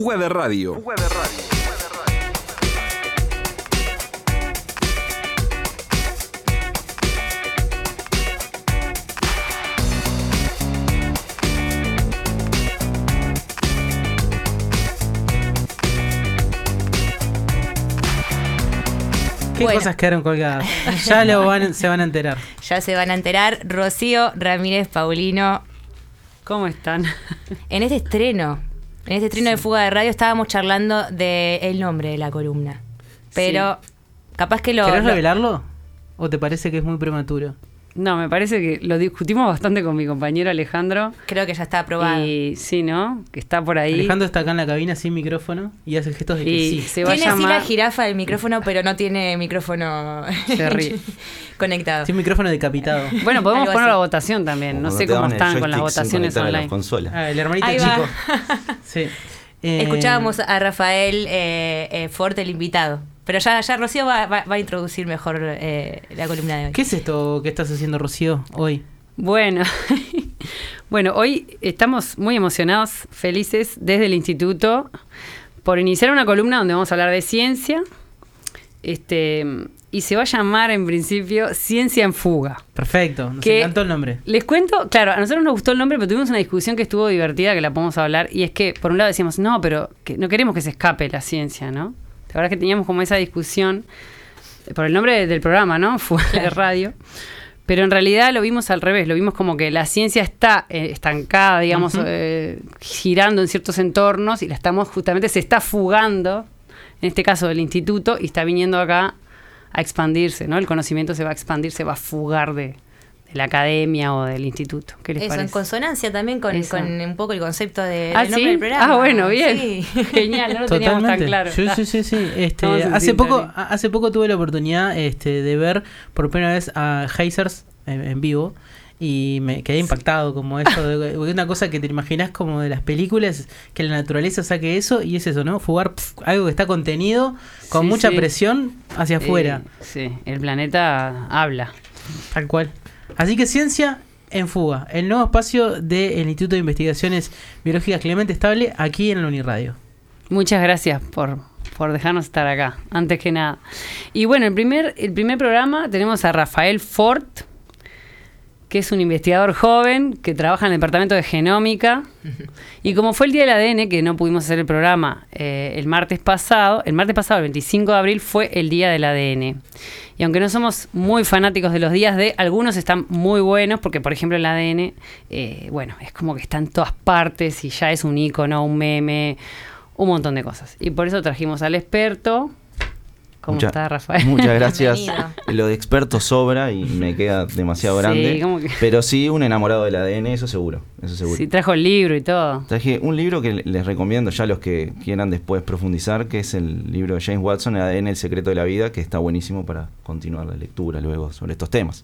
Fuga de Radio. ¿Qué cosas quedaron colgadas? Ya se van a enterar. Ya se van a enterar. Rocío Ramírez Paulino. ¿Cómo están? En este estreno de Fuga de Radio estábamos charlando del nombre de la columna. Pero capaz que ¿Querés revelarlo? ¿O te parece que es muy prematuro? No, me parece que lo discutimos bastante con mi compañero Alejandro. Creo que ya está aprobado. Y sí, ¿no? Que está por ahí. Alejandro está acá en la cabina sin micrófono y hace gestos de que sí. Se va a tiene llamar... sí la jirafa del micrófono, pero no tiene micrófono conectado. Sin micrófono decapitado. Bueno, podemos Algo poner así. la votación también. No sé cómo están con las votaciones online. El hermanito Ahí chico. Sí. Escuchábamos a Rafael Fort, el invitado. Pero ya Rocío va a introducir mejor la columna de hoy. ¿Qué es esto que estás haciendo, Rocío, hoy? Bueno, hoy estamos muy emocionados, felices desde el instituto por iniciar una columna donde vamos a hablar de ciencia. Y se va a llamar en principio Ciencia en Fuga. Perfecto, nos encantó el nombre. Les cuento, claro, a nosotros nos gustó el nombre, pero tuvimos una discusión que estuvo divertida, que la podemos hablar, y es que por un lado decíamos, no, pero que no queremos que se escape la ciencia, ¿no? La verdad es que teníamos como esa discusión por el nombre del programa, ¿no? Fuga de Radio. Pero en realidad lo vimos al revés, lo vimos como que la ciencia está estancada, digamos, girando en ciertos entornos, y se está fugando, en este caso del instituto, y está viniendo acá a expandirse, ¿no? El conocimiento se va a expandir, se va a fugar de la academia o del instituto. ¿Qué les parece? En consonancia también con un poco el concepto del ¿sí? nombre del programa. Ah, bueno, bien. Sí. Genial, no lo teníamos tan claro. Sí. Hace poco tuve la oportunidad de ver por primera vez a Hazers en vivo. Y me quedé impactado como eso, de una cosa que te imaginas como de las películas, que la naturaleza saque eso, y es eso, ¿no? Fugar algo que está contenido, con mucha presión hacia afuera. Sí, el planeta habla. Tal cual. Así que Ciencia en Fuga, el nuevo espacio del Instituto de Investigaciones Biológicas Clemente Estable, aquí en la Uniradio. Muchas gracias por dejarnos estar acá, antes que nada. Y bueno, el primer programa tenemos a Rafael Fort, que es un investigador joven que trabaja en el departamento de genómica. Y como fue el Día del ADN, que no pudimos hacer el programa el martes pasado, el 25 de abril fue el Día del ADN. Y aunque no somos muy fanáticos de los días D, algunos están muy buenos, porque por ejemplo el ADN, es como que está en todas partes y ya es un ícono, un meme, un montón de cosas. Y por eso trajimos al experto. ¿Cómo está, Rafael? Muchas gracias. Lo de experto sobra y me queda demasiado grande. Pero sí, un enamorado del ADN, eso seguro. Sí, trajo el libro y todo. Traje un libro que les recomiendo ya a los que quieran después profundizar, que es el libro de James Watson, El ADN, el secreto de la vida, que está buenísimo para continuar la lectura luego sobre estos temas.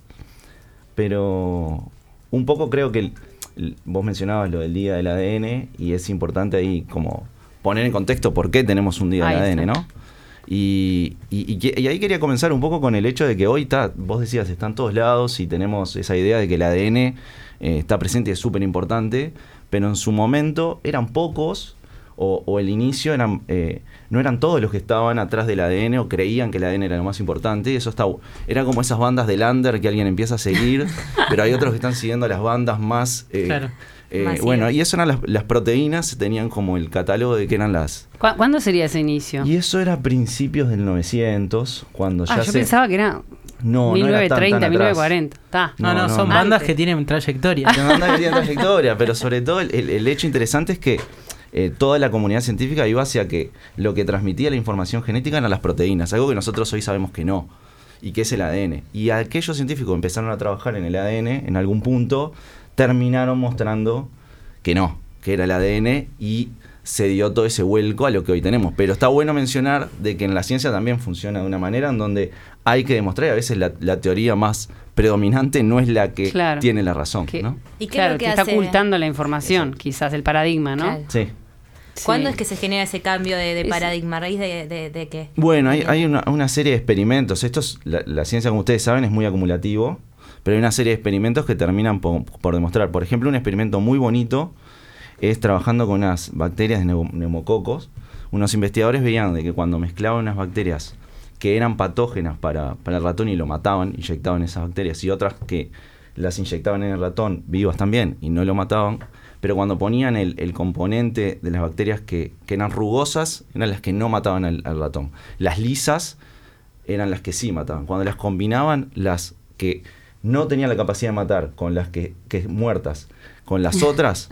Pero un poco creo que vos mencionabas lo del Día del ADN, y es importante ahí como poner en contexto por qué tenemos un Día del ADN, ¿no? Y ahí quería comenzar un poco con el hecho de que hoy vos decías, está en todos lados y tenemos esa idea de que el ADN está presente y es súper importante, pero en su momento eran pocos, o el inicio no eran todos los que estaban atrás del ADN o creían que el ADN era lo más importante, y eso era como esas bandas de Lander que alguien empieza a seguir, pero hay otros que están siguiendo las bandas más... Claro. Y eso eran las proteínas, tenían como el catálogo de que eran las... ¿Cuándo sería ese inicio? Y eso era a principios del 900, cuando ya yo pensaba que era 1930, 1940. No, son bandas que tienen trayectoria. Son bandas que tienen trayectoria, pero sobre todo el hecho interesante es que toda la comunidad científica iba hacia que lo que transmitía la información genética eran las proteínas, algo que nosotros hoy sabemos que no, y que es el ADN. Y aquellos científicos empezaron a trabajar en el ADN, en algún punto terminaron mostrando que no, que era el ADN, y se dio todo ese vuelco a lo que hoy tenemos. Pero está bueno mencionar de que en la ciencia también funciona de una manera en donde hay que demostrar, y a veces la teoría más predominante no es la que tiene la razón, ¿no? ¿Y qué claro, es lo que está hace? ocultando la información, quizás el paradigma, ¿no? Claro. Sí. ¿Cuándo es que se genera ese cambio de paradigma? ¿A raíz de qué? Bueno, hay una serie de experimentos. La ciencia, como ustedes saben, es muy acumulativo, pero hay una serie de experimentos que terminan por demostrar. Por ejemplo, un experimento muy bonito es trabajando con unas bacterias de neumococos. Unos investigadores veían de que cuando mezclaban unas bacterias que eran patógenas para el ratón y lo mataban, inyectaban esas bacterias, y otras que las inyectaban en el ratón vivas también y no lo mataban, pero cuando ponían el componente de las bacterias que eran rugosas, eran las que no mataban al ratón. Las lisas eran las que sí mataban. Cuando las combinaban, las que no tenían la capacidad de matar con las que muertas, con las otras,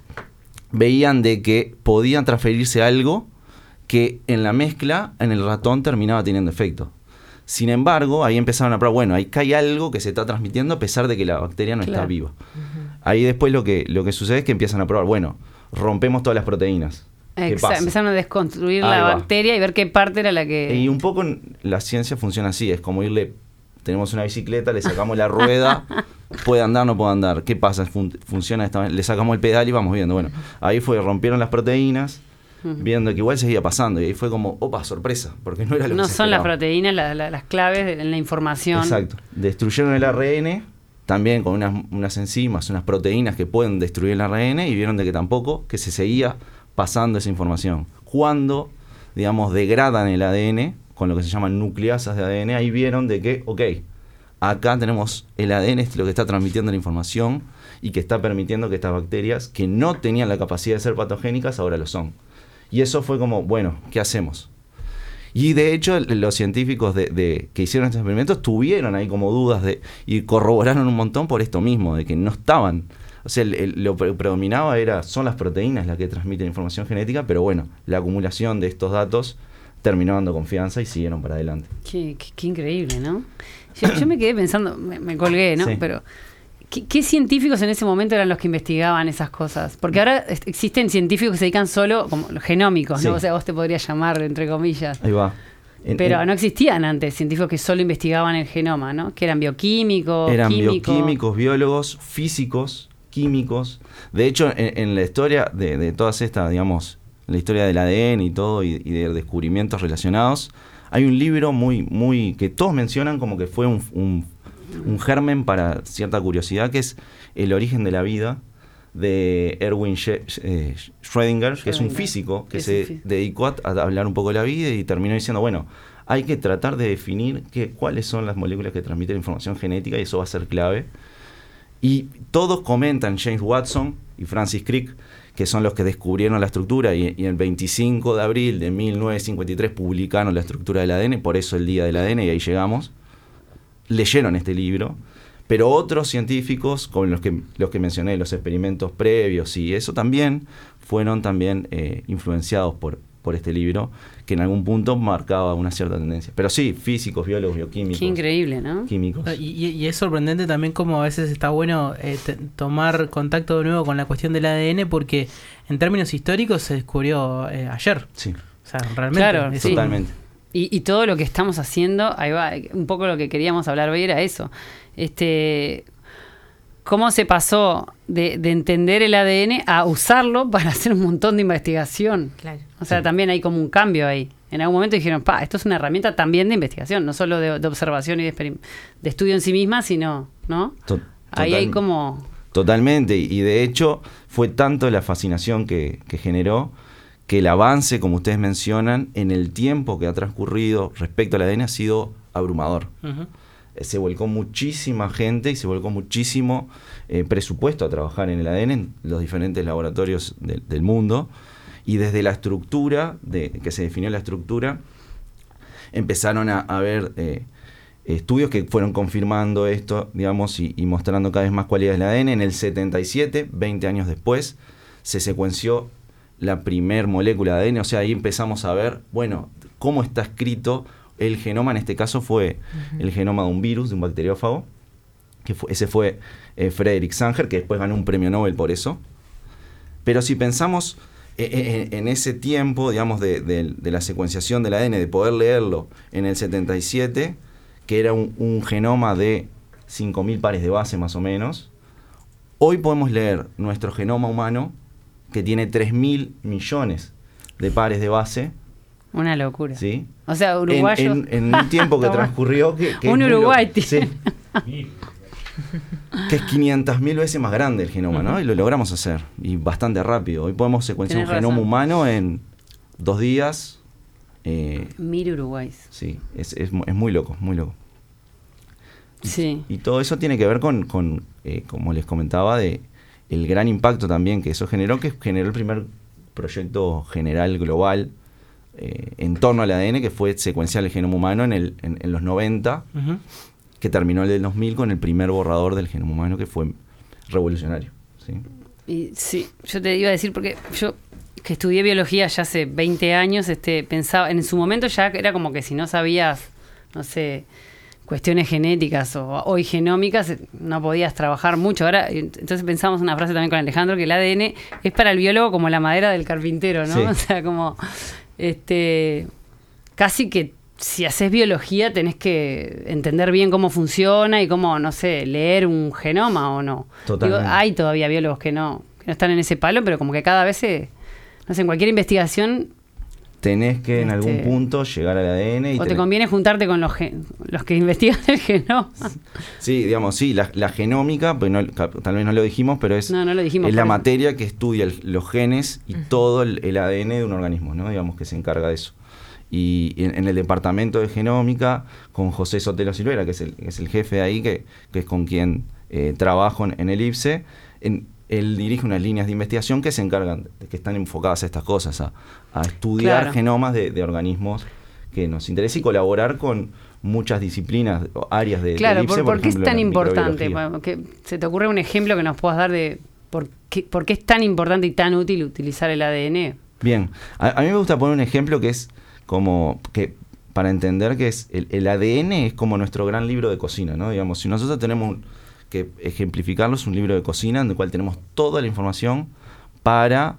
veían de que podían transferirse algo que en la mezcla, en el ratón, terminaba teniendo efecto. Sin embargo, ahí empezaron a probar, bueno, ahí hay algo que se está transmitiendo a pesar de que la bacteria no está viva. Ahí después lo que sucede es que empiezan a probar, bueno, rompemos todas las proteínas. Exacto, empezaron a desconstruir la bacteria y ver qué parte era la que... Y un poco la ciencia funciona así, es como tenemos una bicicleta, le sacamos la rueda, puede andar, no puede andar. ¿Qué pasa? Funciona esta manera, le sacamos el pedal y vamos viendo. Bueno, ahí rompieron las proteínas, viendo que igual seguía pasando, y ahí fue como, opa, sorpresa, porque no era lo que se son esperaba. Las proteínas las claves en la información. Exacto. Destruyeron el ARN, también con unas enzimas, unas proteínas que pueden destruir el ARN, y vieron de que tampoco, que se seguía pasando esa información. Cuando, digamos, degradan el ADN, con lo que se llaman nucleasas de ADN, ahí vieron de que, ok, acá tenemos el ADN, es lo que está transmitiendo la información y que está permitiendo que estas bacterias, que no tenían la capacidad de ser patogénicas, ahora lo son. Y eso fue como, bueno, ¿qué hacemos? Y de hecho, los científicos que hicieron estos experimentos tuvieron ahí como dudas y corroboraron un montón por esto mismo, de que no estaban... O sea, lo que predominaba son las proteínas las que transmiten información genética, pero bueno, la acumulación de estos datos terminó dando confianza y siguieron para adelante. Qué increíble, ¿no? Yo me quedé pensando, me colgué, ¿no? Sí. Pero, ¿qué científicos en ese momento eran los que investigaban esas cosas? Porque ahora existen científicos que se dedican solo, como los genómicos, ¿no? Sí. O sea, vos te podrías llamar, entre comillas. Ahí va. Pero no existían antes científicos que solo investigaban el genoma, ¿no? Que eran bioquímicos, bioquímicos, biólogos, físicos, químicos. De hecho, en la historia de todas estas, digamos, la historia del ADN y todo, y de descubrimientos relacionados, hay un libro muy que todos mencionan como que fue un germen para cierta curiosidad, que es El origen de la vida, de Erwin Schrödinger, que es un físico que se dedicó a hablar un poco de la vida y terminó diciendo, bueno, hay que tratar de definir cuáles son las moléculas que transmiten información genética, y eso va a ser clave. Y todos comentan, James Watson y Francis Crick, que son los que descubrieron la estructura, y el 25 de abril de 1953 publicaron la estructura del ADN, por eso el Día del ADN, y ahí llegamos. Leyeron este libro, pero otros científicos, como los que mencioné, los experimentos previos y eso también, fueron también influenciados por este libro, que en algún punto marcaba una cierta tendencia. Pero sí, físicos, biólogos, bioquímicos. Qué increíble, ¿no? Químicos. Y es sorprendente también cómo a veces está bueno tomar contacto de nuevo con la cuestión del ADN, porque en términos históricos se descubrió ayer. Sí. O sea, realmente. Claro, sí. Totalmente. Y todo lo que estamos haciendo, ahí va, un poco lo que queríamos hablar hoy era eso. ¿Cómo se pasó de entender el ADN a usarlo para hacer un montón de investigación? Claro. O sea, también hay como un cambio ahí. En algún momento dijeron, esto es una herramienta también de investigación, no solo de observación y de estudio en sí misma, sino, ¿no? Ahí hay como... Totalmente, y de hecho fue tanto la fascinación que generó, que el avance, como ustedes mencionan, en el tiempo que ha transcurrido respecto al ADN ha sido abrumador. Uh-huh. Se volcó muchísima gente y se volcó muchísimo presupuesto a trabajar en el ADN en los diferentes laboratorios del mundo, y desde la estructura, que se definió la estructura, empezaron a haber estudios que fueron confirmando esto, digamos, y mostrando cada vez más cualidades del ADN. En el 77, 20 años después, se secuenció la primer molécula de ADN, o sea, ahí empezamos a ver, bueno, cómo está escrito el genoma. En este caso fue el genoma de un virus, de un bacteriófago, ese fue Frederick Sanger, que después ganó un premio Nobel por eso. Pero si pensamos en ese tiempo, digamos, de la secuenciación del ADN, de poder leerlo en el 77, que era un genoma de 5.000 pares de base más o menos, hoy podemos leer nuestro genoma humano, que tiene 3.000 millones de pares de base. Una locura. ¿Sí? O sea, uruguayos... En un tiempo que transcurrió... un Uruguay. Sí. que es 500.000 veces más grande el genoma, ¿no? Y lo logramos hacer, y bastante rápido. Hoy podemos secuenciar un genoma humano en 2 días. 1000 uruguayos. Sí, es muy loco, muy loco. Sí. Y todo eso tiene que ver con como les comentaba, de el gran impacto también que eso generó, que generó el primer proyecto general global en torno al ADN, que fue secuenciar el genoma humano en los 90, que terminó el del 2000 con el primer borrador del genoma humano, que fue revolucionario. ¿Sí? Y sí, yo te iba a decir, porque yo que estudié biología ya hace 20 años, pensaba, en su momento ya era como que si no sabías, no sé, cuestiones genéticas o genómicas, no podías trabajar mucho. Ahora, entonces pensamos una frase también con Alejandro, que el ADN es para el biólogo como la madera del carpintero, ¿no? Sí. O sea, como casi que si haces biología tenés que entender bien cómo funciona y cómo, no sé, leer un genoma o no. Totalmente. Digo, hay todavía biólogos que no están en ese palo, pero como que cada vez no sé, en cualquier investigación tenés que en algún punto llegar al ADN. O te conviene juntarte con los que investigan el genoma. Sí, digamos, sí, la genómica, pues tal vez no lo dijimos, pero es la materia que estudia los genes y todo el ADN de un organismo, ¿no? Digamos, que se encarga de eso. Y en el departamento de genómica, con José Sotelo Silvera, que es el jefe de ahí, que es con quien trabajo en el IPSE, él dirige unas líneas de investigación que se encargan, que están enfocadas a estas cosas, a estudiar genomas de organismos que nos interesa y colaborar con muchas disciplinas, áreas de Claro, del IPSE, ¿por qué es tan importante? ¿Se te ocurre un ejemplo que nos puedas dar de por qué es tan importante y tan útil utilizar el ADN? Bien, a mí me gusta poner un ejemplo que es como que para entender que es el ADN es como nuestro gran libro de cocina, ¿no? Digamos, si nosotros tenemos que ejemplificarlo, es un libro de cocina en el cual tenemos toda la información para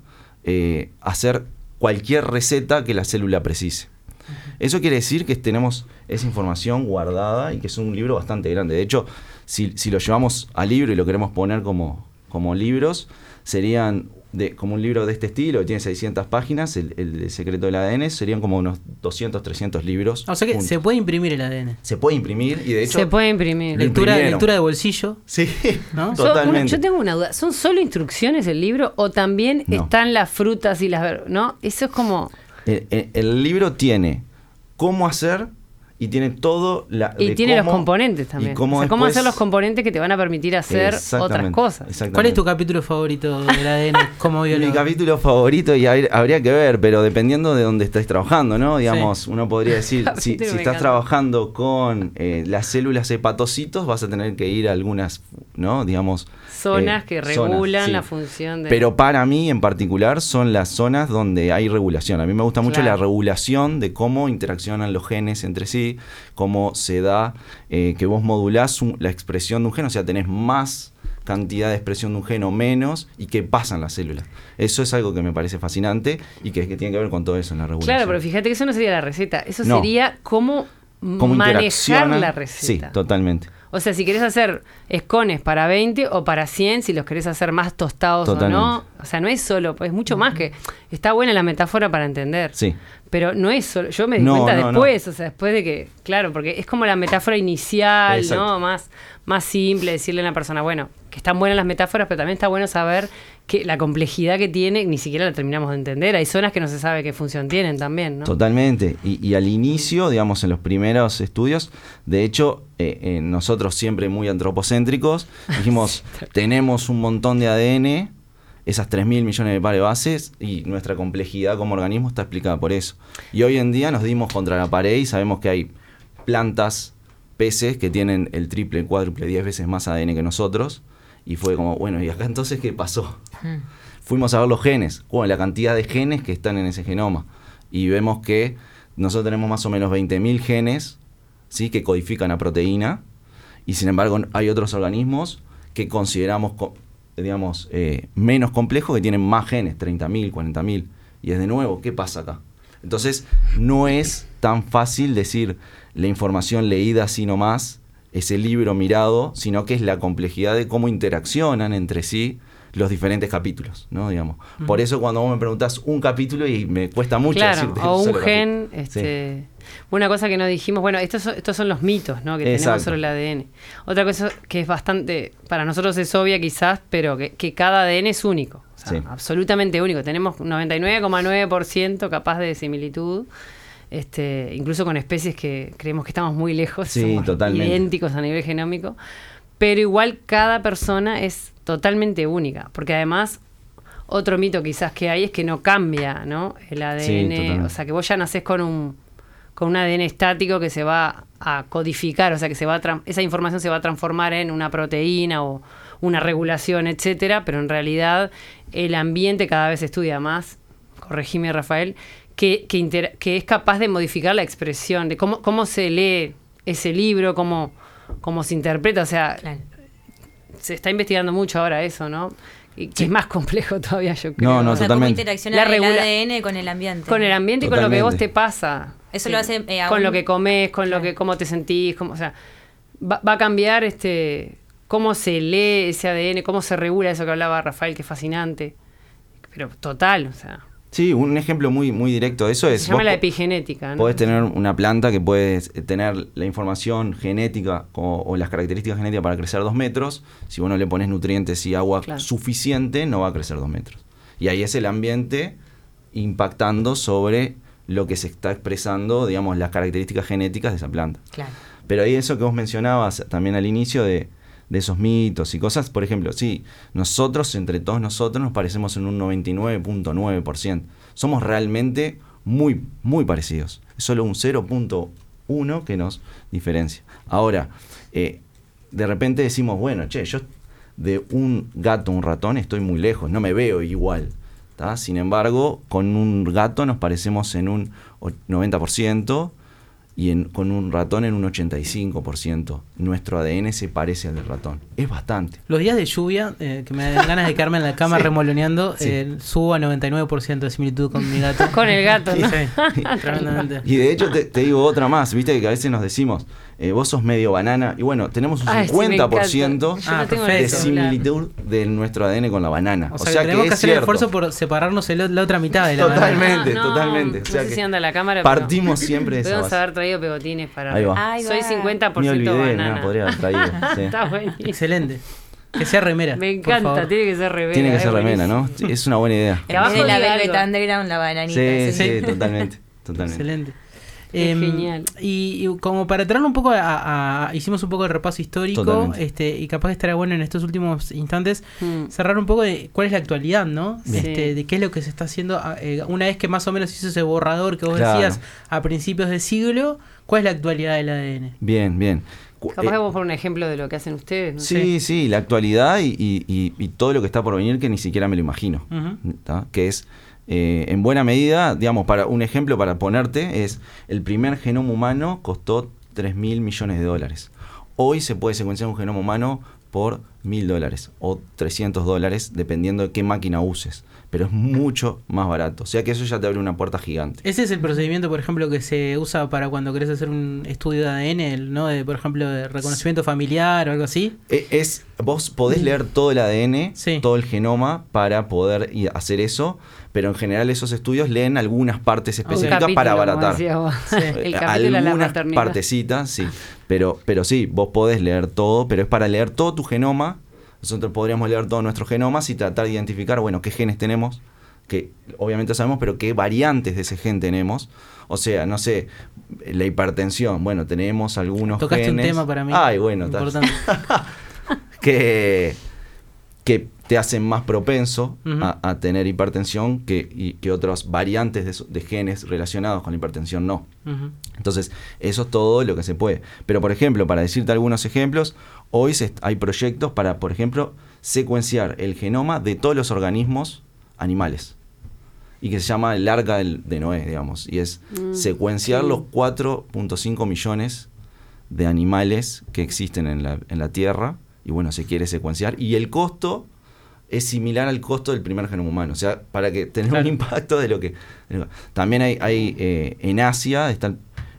hacer cualquier receta que la célula precise. Eso quiere decir que tenemos esa información guardada y que es un libro bastante grande. De hecho, si lo llevamos al libro y lo queremos poner como libros, serían como un libro de este estilo, que tiene 600 páginas, el secreto del ADN, serían como unos 200, 300 libros. O sea que juntos. Se puede imprimir el ADN. Se puede imprimir y de hecho... Se puede imprimir. Lectura de bolsillo. Sí, ¿no? Totalmente. Yo tengo una duda. ¿Son solo instrucciones el libro o también están las frutas y las... ¿no? Eso es como... El libro tiene cómo hacer... Y tiene todo y tiene los componentes también. Cómo hacer los componentes que te van a permitir hacer otras cosas. ¿Cuál es tu capítulo favorito del ADN como biólogo? Mi capítulo favorito, y habría que ver, pero dependiendo de dónde estés trabajando, ¿no? Digamos, uno podría decir, si estás trabajando con las células hepatocitos, vas a tener que ir a algunas, ¿no? Digamos, zonas que regulan la función de... Pero para mí, en particular, son las zonas donde hay regulación. A mí me gusta mucho la regulación de cómo interaccionan los genes entre sí, cómo se da que vos modulás la expresión de un gen, o sea, tenés más cantidad de expresión de un gen o menos, y qué pasa en la célula. Eso es algo que me parece fascinante y que tiene que ver con todo eso en la regulación. Claro, pero fíjate que eso no sería la receta, eso sería cómo manejar la receta. Sí, totalmente. O sea, si querés hacer escones para 20 o para 100, si los querés hacer más tostados Totalmente. O no. O sea, no es solo, es mucho más que... Está buena la metáfora para entender. Sí. Pero no es solo... Yo me di cuenta después, o sea, después de que... Claro, porque es como la metáfora inicial, Exacto. ¿no? Más simple, decirle a una persona, bueno, que están buenas las metáforas, pero también está bueno saber que la complejidad que tiene, ni siquiera la terminamos de entender. Hay zonas que no se sabe qué función tienen también, ¿no? Totalmente. Y al inicio, digamos, en los primeros estudios, de hecho, nosotros siempre muy antropocéntricos, dijimos, tenemos un montón de ADN, esas 3.000 millones de pares bases, y nuestra complejidad como organismo está explicada por eso. Y hoy en día nos dimos contra la pared y sabemos que hay plantas, peces que tienen el triple, el cuádruple, 10 veces más ADN que nosotros. Y fue como, bueno, ¿y acá entonces qué pasó? Fuimos a ver los genes, bueno, la cantidad de genes que están en ese genoma. Y vemos que nosotros tenemos más o menos 20.000 genes, ¿sí?, que codifican a proteína. Y sin embargo hay otros organismos que consideramos, digamos, menos complejos, que tienen más genes, 30.000, 40.000. Y es de nuevo, ¿qué pasa acá? Entonces no es tan fácil decir la información leída así nomás, ese libro mirado, sino que es la complejidad de cómo interaccionan entre sí los diferentes capítulos, ¿no? Digamos. Por eso cuando vos me preguntás un capítulo y me cuesta mucho decirte o un solo gen, sí. Una cosa que no dijimos, bueno, estos son los mitos, ¿no? Que tenemos sobre el ADN. Otra cosa que es bastante, para nosotros es obvia quizás, pero que cada ADN es único, o sea, absolutamente único. Tenemos 99,9% capaz de similitud, incluso con especies que creemos que estamos muy lejos, somos totalmente idénticos a nivel genómico, pero igual cada persona es totalmente única, porque además otro mito quizás que hay es que no cambia, ¿no? El ADN, o sea, que vos ya nacés con un ADN estático que se va a codificar, o sea, que esa información se va a transformar en una proteína o una regulación, etcétera, pero en realidad el ambiente cada vez estudia más, corregime Rafael, que es capaz de modificar la expresión, de cómo se lee ese libro, cómo se interpreta, o sea, se está investigando mucho ahora eso, ¿no? Y que es más complejo todavía, yo creo. No, o sea, totalmente. ¿Cómo interacciona el ADN con el ambiente? Con el ambiente y con lo que vos te pasa. Eso lo hace con lo que comés, con lo que cómo te sentís, o sea, va a cambiar cómo se lee ese ADN, cómo se regula eso que hablaba Rafael, que es fascinante. Pero total, o sea. Sí, un ejemplo muy, muy directo de eso es... Se llama la epigenética, ¿no? Podés tener una planta que puede tener la información genética o las características genéticas para crecer 2 metros. Si vos no le pones nutrientes y agua suficiente, no va a crecer 2 metros. Y ahí es el ambiente impactando sobre lo que se está expresando, digamos, las características genéticas de esa planta. Claro. Pero ahí eso que vos mencionabas también al inicio de esos mitos y cosas, por ejemplo, sí, nosotros, entre todos nosotros, nos parecemos en un 99.9%. Somos realmente muy, muy parecidos. Es solo un 0.1 que nos diferencia. Ahora, de repente decimos, bueno, yo de un gato a un ratón estoy muy lejos, no me veo igual. ¿Tá? Sin embargo, con un gato nos parecemos en un 90%. Y con un ratón en un 85%. Nuestro ADN se parece al del ratón. Es bastante. Los días de lluvia, que me dan ganas de quedarme en la cama remoloneando, subo a 99% de similitud con mi gato. Con el gato, ¿no? Sí, tremendamente. Y de hecho te digo otra más, viste que a veces nos decimos, vos sos medio banana, y bueno, tenemos un 50% de similitud de nuestro ADN con la banana. O sea que tenemos que hacer el esfuerzo por separarnos la otra mitad de la banana. Totalmente. O sea, no sé si anda la cámara, partimos siempre de esa podemos base. haber traído pegotines para... Ahí va. Soy 50% Me olvidé, banana. podría haber traído. Sí. Está buenísimo. Excelente. Que sea remera. Me encanta, tiene que ser remera. Tiene que ser remera, ¿no? Sí, es una buena idea. En vez de la Velvet Underground, la bananita. Sí, totalmente. Excelente. Genial. Y como para traerlo un poco hicimos un poco de repaso histórico, y capaz que estará bueno en estos últimos instantes cerrar un poco de cuál es la actualidad, ¿no? De qué es lo que se está haciendo una vez que más o menos hizo ese borrador que vos decías a principios de siglo, ¿cuál es la actualidad del ADN? Bien. Capaz que vamos por un ejemplo de lo que hacen ustedes, no sé. Sí, la actualidad y todo lo que está por venir que ni siquiera me lo imagino, que es en buena medida, digamos, para un ejemplo para ponerte, es el primer genoma humano costó $3.000 millones. Hoy se puede secuenciar un genoma humano por $1.000 o $300, dependiendo de qué máquina uses. Pero es mucho más barato. O sea que eso ya te abre una puerta gigante. Ese es el procedimiento, por ejemplo, que se usa para cuando querés hacer un estudio de ADN, ¿no? Por ejemplo, de reconocimiento familiar o algo así. Vos podés leer todo el ADN, todo el genoma, para poder hacer eso. Pero en general esos estudios leen algunas partes específicas para abaratar. Algunas partecitas, sí. Pero sí, vos podés leer todo, pero es para leer todo tu genoma. Nosotros podríamos leer todos nuestros genomas y tratar de identificar, bueno, qué genes tenemos, que obviamente sabemos, pero qué variantes de ese gen tenemos. O sea, no sé, la hipertensión, bueno, tenemos algunos Tocaste genes. Un tema para mí. Ay, bueno, importante. que te hacen más propenso a tener hipertensión que otras variantes de genes relacionados con la hipertensión no. Entonces, eso es todo lo que se puede. Pero, por ejemplo, para decirte algunos ejemplos, hoy hay proyectos para, por ejemplo, secuenciar el genoma de todos los organismos animales. Y que se llama el Arca de Noé, digamos. Y es secuenciar los 4.5 millones de animales que existen en la Tierra. Y bueno, se quiere secuenciar. Y el costo es similar al costo del primer genoma humano. O sea, para que tener un impacto de lo que... También hay en Asia está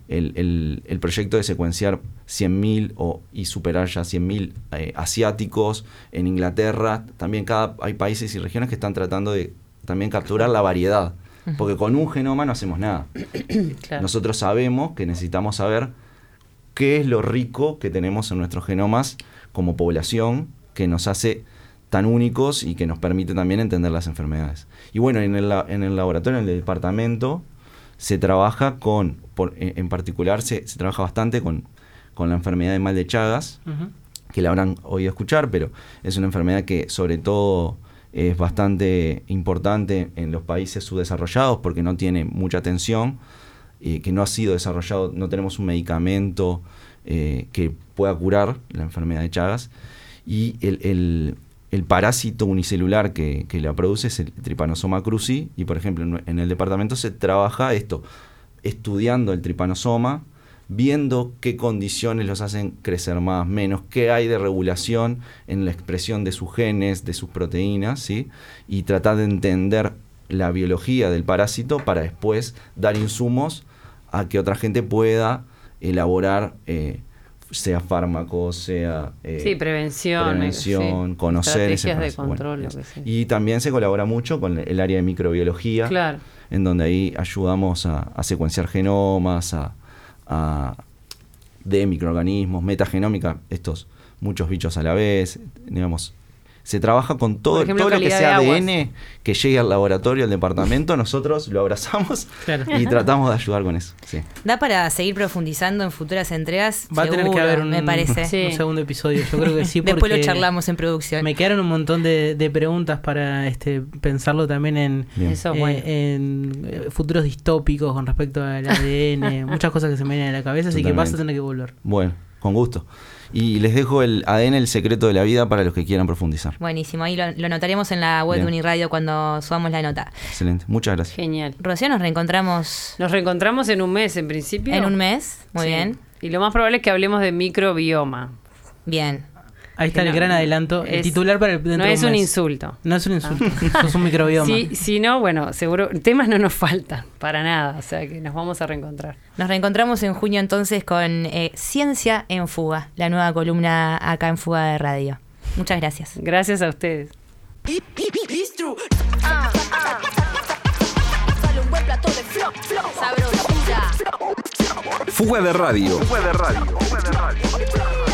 el proyecto de secuenciar 100.000 y superar ya 100.000 asiáticos en Inglaterra. También hay países y regiones que están tratando de también capturar la variedad, porque con un genoma no hacemos nada. Claro. Nosotros sabemos que necesitamos saber qué es lo rico que tenemos en nuestros genomas como población, que nos hace tan únicos y que nos permite también entender las enfermedades. Y bueno, en el laboratorio, en el departamento, se trabaja en particular se trabaja bastante con la enfermedad de mal de Chagas, que la habrán oído escuchar, pero es una enfermedad que sobre todo es bastante importante en los países subdesarrollados porque no tiene mucha atención, que no ha sido desarrollado, no tenemos un medicamento que pueda curar la enfermedad de Chagas, y el parásito unicelular que la produce es el Trypanosoma cruzi, y por ejemplo en el departamento se trabaja estudiando el Trypanosoma, viendo qué condiciones los hacen crecer más, menos, qué hay de regulación en la expresión de sus genes, de sus proteínas, ¿sí? Y tratar de entender la biología del parásito para después dar insumos a que otra gente pueda elaborar, sea fármacos, sea prevención, sí, conocer estrategias de control, lo que sea. Y también se colabora mucho con el área de microbiología, claro, en donde ahí ayudamos a secuenciar genomas, de microorganismos, metagenómica, muchos bichos a la vez, digamos. Se trabaja con todo lo que sea ADN que llegue al laboratorio, al departamento, nosotros lo abrazamos, claro, y tratamos de ayudar con eso. Sí. Da para seguir profundizando en futuras entregas. Va seguro, a tener que haber me parece. Un segundo episodio, yo creo que sí. Después lo charlamos en producción. Me quedaron un montón de preguntas para pensarlo también en futuros distópicos con respecto al ADN, muchas cosas que se me vienen a la cabeza, así que vas a tener que volver. Bueno, con gusto. Y les dejo el ADN, el secreto de la vida, para los que quieran profundizar. Buenísimo, ahí lo anotaremos en la web de Uniradio cuando subamos la nota. Excelente, muchas gracias. Genial. Rocío, nos reencontramos en un mes, en principio. En un mes, muy bien. Y lo más probable es que hablemos de microbioma. Bien. Ahí está el gran adelanto. El titular para el dentro no es un insulto. No es un insulto. Es un microbioma. Si no, bueno, seguro. Temas no nos faltan para nada. O sea que nos vamos a reencontrar. Nos reencontramos en junio entonces con Ciencia en Fuga, la nueva columna acá en Fuga de Radio. Muchas gracias. Gracias a ustedes. Fuga de Radio.